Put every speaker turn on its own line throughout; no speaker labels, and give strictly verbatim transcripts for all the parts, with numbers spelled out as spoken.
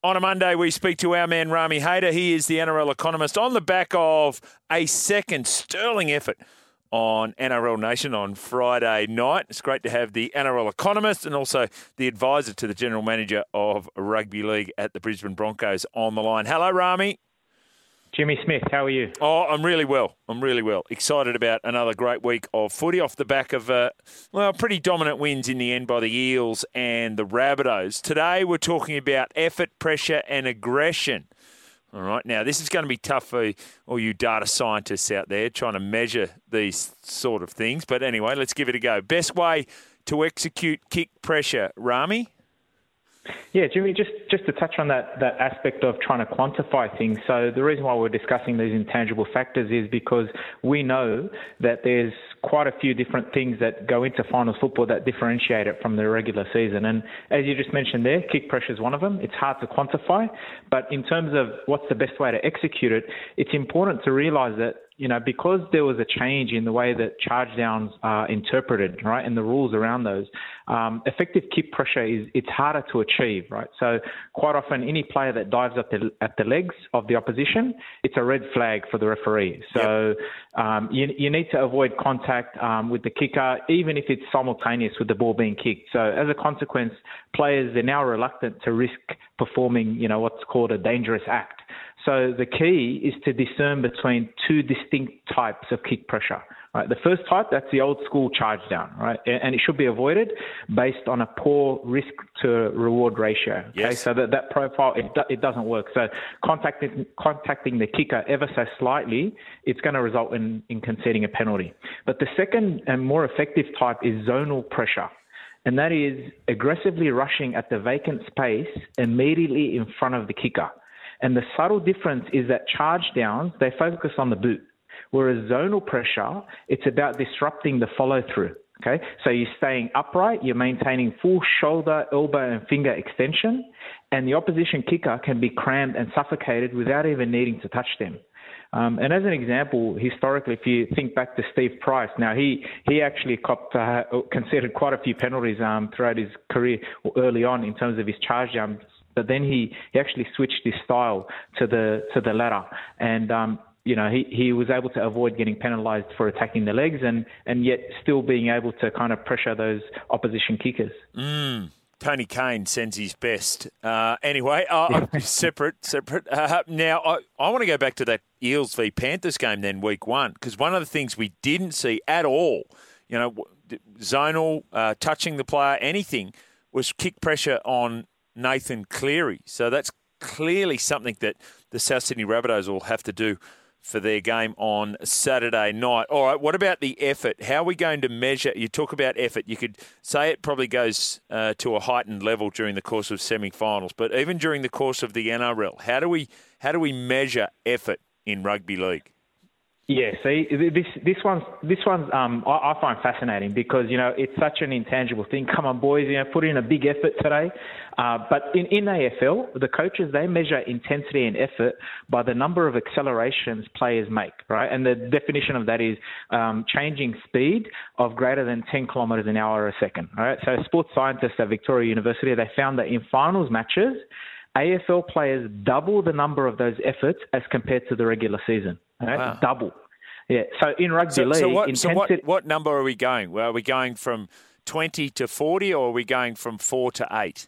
On a Monday, we speak to our man Rami Hayder. He is the N R L economist on the back of a second sterling effort on N R L Nation on Friday night. It's great to have the N R L economist and also the advisor to the general manager of rugby league at the Brisbane Broncos on the line. Hello, Rami.
Jimmy Smith, how are you?
Oh, I'm really well. I'm really well. Excited about another great week of footy off the back of, uh, well, pretty dominant wins in the end by the Eels and the Rabbitohs. Today we're talking about effort, pressure and aggression. All right, now this is going to be tough for all you data scientists out there trying to measure these sort of things. But anyway, let's give it a go. Best way to execute kick pressure, Rami?
Yeah, Jimmy, just, just to touch on that, that aspect of trying to quantify things. So the reason why we're discussing these intangible factors is because we know that there's quite a few different things that go into finals football that differentiate it from the regular season. And as you just mentioned there, kick pressure is one of them. It's hard to quantify. But in terms of what's the best way to execute it, it's important to realise that, you know, because there was a change in the way that charge downs are interpreted, right, and the rules around those, um, effective kick pressure is it's harder to achieve, right? So quite often, any player that dives at the at the legs of the opposition, it's a red flag for the referee. So yep. um, you you need to avoid contact um, with the kicker, even if it's simultaneous with the ball being kicked. So as a consequence, players are now reluctant to risk performing, you know, what's called a dangerous act. So the key is to discern between two distinct types of kick pressure. Right? The first type, that's the old school charge down, right? And it should be avoided based on a poor risk to reward ratio. Okay,
yes.
So that, that profile, it, it doesn't work. So contacting contacting the kicker ever so slightly, it's going to result in, in conceding a penalty. But the second and more effective type is zonal pressure. And that is aggressively rushing at the vacant space immediately in front of the kicker. And the subtle difference is that charge downs, they focus on the boot, whereas zonal pressure, it's about disrupting the follow-through, okay? So you're staying upright, you're maintaining full shoulder, elbow, and finger extension, and the opposition kicker can be crammed and suffocated without even needing to touch them. Um, and as an example, historically, if you think back to Steve Price, now he, he actually copped, uh, conceded quite a few penalties um, throughout his career early on in terms of his charge down. But then he, he actually switched his style to the to the latter, and um, you know he, he was able to avoid getting penalised for attacking the legs, and, and yet still being able to kind of pressure those opposition kickers.
Mm. Tony Kane sends his best. Uh, anyway, uh, separate, separate. Uh, now I, I want to go back to that Eels v Panthers game then, week one, because one of the things we didn't see at all, you know, zonal, uh, touching the player, anything, was kick pressure on Nathan Cleary. So that's clearly something that the South Sydney Rabbitohs will have to do for their game on Saturday night. All right, what about the effort? How are we going to measure? You talk about effort. You could say it probably goes uh, to a heightened level during the course of semi-finals, but even during the course of the N R L, how do we how do we measure effort in rugby league?
Yeah, see, this this one's this one's um I, I find fascinating because you know it's such an intangible thing. Come on, boys, you know, put in a big effort today. Uh, but in, in A F L, the coaches, they measure intensity and effort by the number of accelerations players make, right? And the definition of that is um, changing speed of greater than ten kilometres an hour a second. All right. So sports scientists at Victoria University, they found that in finals matches, A F L players double the number of those efforts as compared to the regular season. Right? Wow. Double. Yeah. So in rugby
so,
league,
so, what,
intensity...
so what, what number are we going? Well, are we going from twenty to forty, or are we going from four to eight?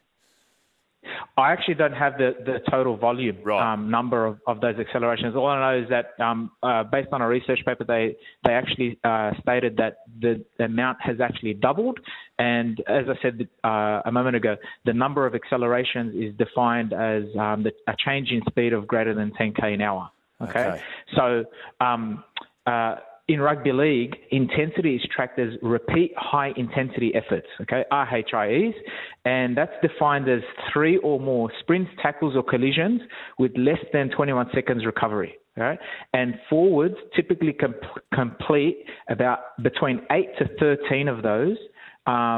I actually don't have the, the total volume
right.
um, number of, of those accelerations. All I know is that um, uh, based on a research paper, they they actually uh, stated that the, the amount has actually doubled. And as I said uh, a moment ago, the number of accelerations is defined as um, the, a change in speed of greater than ten k an hour. Okay, okay. So um, uh, in rugby league, intensity is tracked as repeat high-intensity efforts, okay, R H I Es, and that's defined as three or more sprints, tackles, or collisions with less than twenty-one seconds recovery, right? And forwards typically com- complete about between eight to thirteen of those um,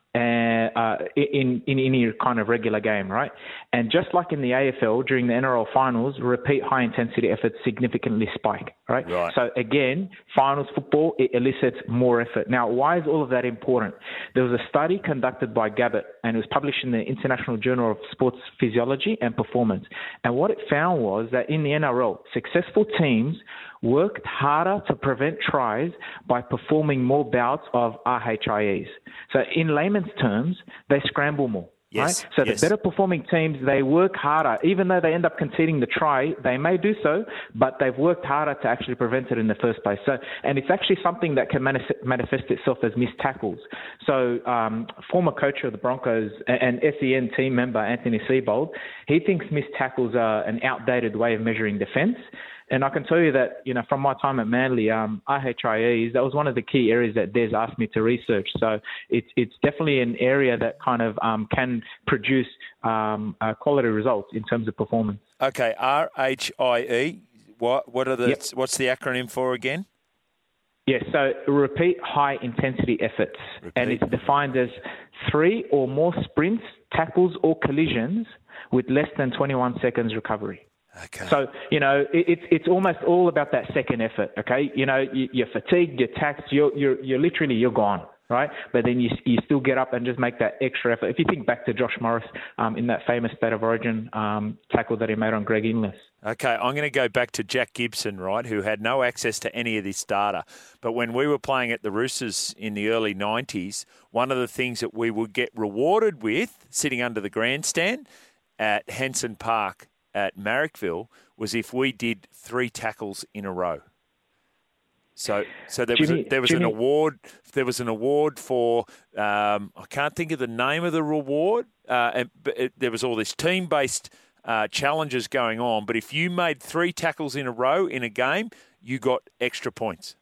and, uh, in, in any kind of regular game, right? And just like in the A F L, during the N R L finals, repeat high-intensity efforts significantly spike, right?
Right.
So again, finals football, it elicits more effort. Now, why is all of that important? There was a study conducted by Gabbett, and it was published in the International Journal of Sports Physiology and Performance. And what it found was that in the N R L, successful teams worked harder to prevent tries by performing more bouts of R H I Es. So in layman's terms, they scramble more.
Yes,
right? So
yes.
the better performing teams, they work harder. Even though they end up conceding the try, they may do so, but they've worked harder to actually prevent it in the first place. So, and it's actually something that can manif- manifest itself as missed tackles. So um, former coach of the Broncos and S E N team member Anthony Seibold, he thinks missed tackles are an outdated way of measuring defence. And I can tell you that, you know, from my time at Manly, um, R H I Es, that was one of the key areas that Des asked me to research. So it's it's definitely an area that kind of um, can produce um, uh, quality results in terms of performance.
Okay, R H I E, what what are the
Yep.
what's the acronym for again?
Yes, so repeat high intensity efforts.
Repeat.
And it's defined as three or more sprints, tackles or collisions with less than twenty-one seconds recovery.
Okay.
So, you know, it, it's it's almost all about that second effort, okay? You know, you, you're fatigued, you're taxed, you're, you're, you're literally, you're gone, right? But then you you still get up and just make that extra effort. If you think back to Josh Morris um, in that famous State of Origin um, tackle that he made on Greg Inglis.
Okay, I'm going to go back to Jack Gibson, right, who had no access to any of this data. But when we were playing at the Roosters in the early nineties, one of the things that we would get rewarded with sitting under the grandstand at Henson Park at Marrickville was if we did three tackles in a row. So, so there
Jimmy,
was a, there was
Jimmy.
an award. There was an award for um, I can't think of the name of the reward. Uh, and but it, there was all this team-based uh, challenges going on. But if you made three tackles in a row in a game, you got extra points.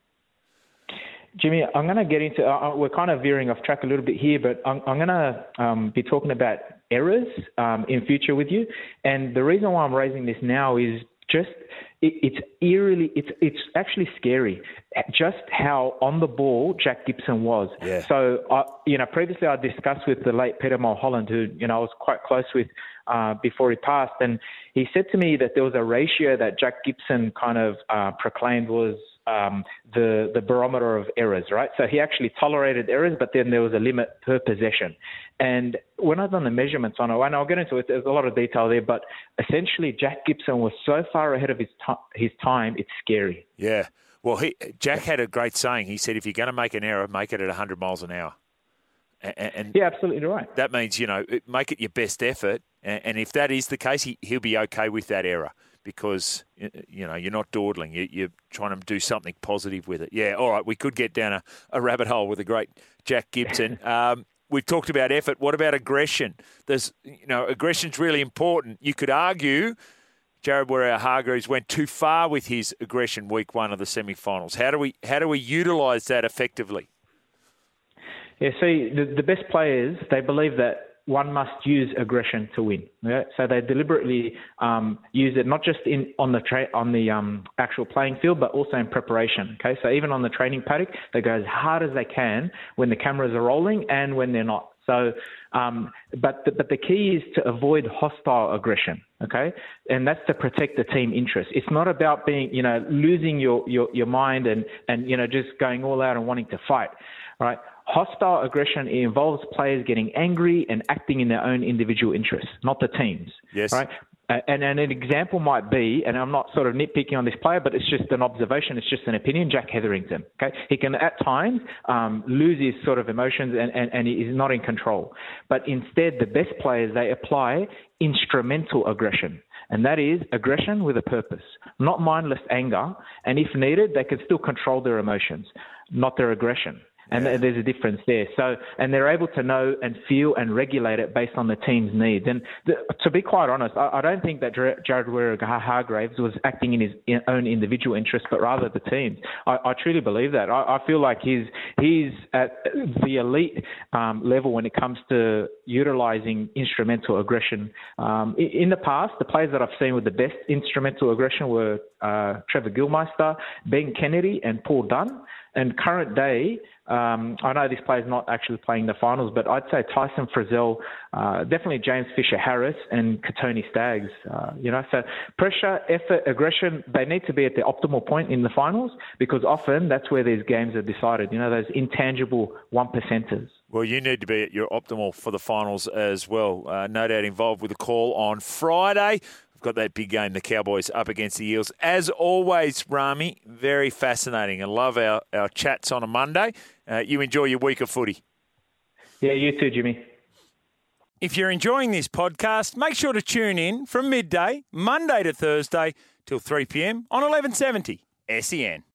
Jimmy, I'm going to get into, uh, we're kind of veering off track a little bit here, but I'm, I'm going to um, be talking about errors um, in future with you. And the reason why I'm raising this now is just, it, it's eerily, it's it's actually scary just how on the ball Jack Gibson was.
Yeah.
So, uh, you know, previously I discussed with the late Peter Mulholland, who, you know, I was quite close with uh, before he passed. And he said to me that there was a ratio that Jack Gibson kind of uh, proclaimed was Um, the the barometer of errors, right? So he actually tolerated errors, but then there was a limit per possession. And when I've done the measurements on it, and I'll get into it, there's a lot of detail there, but essentially Jack Gibson was so far ahead of his, t- his time, it's scary.
Yeah. Well, he, Jack had a great saying. He said, if you're going to make an error, make it at one hundred miles an hour. And, and
yeah, absolutely right.
That means, you know, make it your best effort. And, and if that is the case, he, he'll be okay with that error. Because, you know, you're not dawdling. You're trying to do something positive with it. Yeah, all right, we could get down a, a rabbit hole with the great Jack Gibson. Um, we've talked about effort. What about aggression? There's, you know, aggression's really important. You could argue Jared Waerea-Hargreaves went too far with his aggression week one of the semi-finals. How do we how do we utilise that effectively?
Yeah, see, the, the best players, they believe that one must use aggression to win. Yeah? So they deliberately um, use it not just in on the tra- on the um, actual playing field, but also in preparation. Okay, so even on the training paddock, they go as hard as they can when the cameras are rolling and when they're not. So, um, but the, but the key is to avoid hostile aggression. Okay, and that's to protect the team interest. It's not about being, you know, losing your your, your mind and and you know just going all out and wanting to fight. Right. Hostile aggression involves players getting angry and acting in their own individual interests, not the team's.
Yes.
Right. And, and an example might be, and I'm not sort of nitpicking on this player, but it's just an observation, it's just an opinion, Jack Hetherington. Okay, he can at times um, lose his sort of emotions and, and, and he is not in control. But instead, the best players, they apply instrumental aggression. And that is aggression with a purpose, not mindless anger. And if needed, they can still control their emotions, not their aggression. And yeah. there's a difference there. So, and they're able to know and feel and regulate it based on the team's needs. And the, to be quite honest, I, I don't think that Jared Waerea-Hargreaves was acting in his own individual interest, but rather the team's. I, I truly believe that. I, I feel like he's he's at the elite um, level when it comes to utilising instrumental aggression. Um, in, in the past, the players that I've seen with the best instrumental aggression were uh, Trevor Gilmeister, Ben Kennedy, and Paul Dunn. And current day, Um, I know this player's not actually playing the finals, but I'd say Tyson Frizzell, uh, definitely James Fisher-Harris and Katoni Staggs. Uh, you know, so pressure, effort, aggression, they need to be at the optimal point in the finals because often that's where these games are decided. You know, those intangible one percenters.
Well, you need to be at your optimal for the finals as well. Uh, no doubt involved with the call on Friday. We've got that big game, the Cowboys up against the Eels. As always, Rami, very fascinating. I love our, our chats on a Monday. Uh, you enjoy your week of footy.
Yeah, you too, Jimmy.
If you're enjoying this podcast, make sure to tune in from midday, Monday to Thursday, till three p.m. on eleven seventy S E N.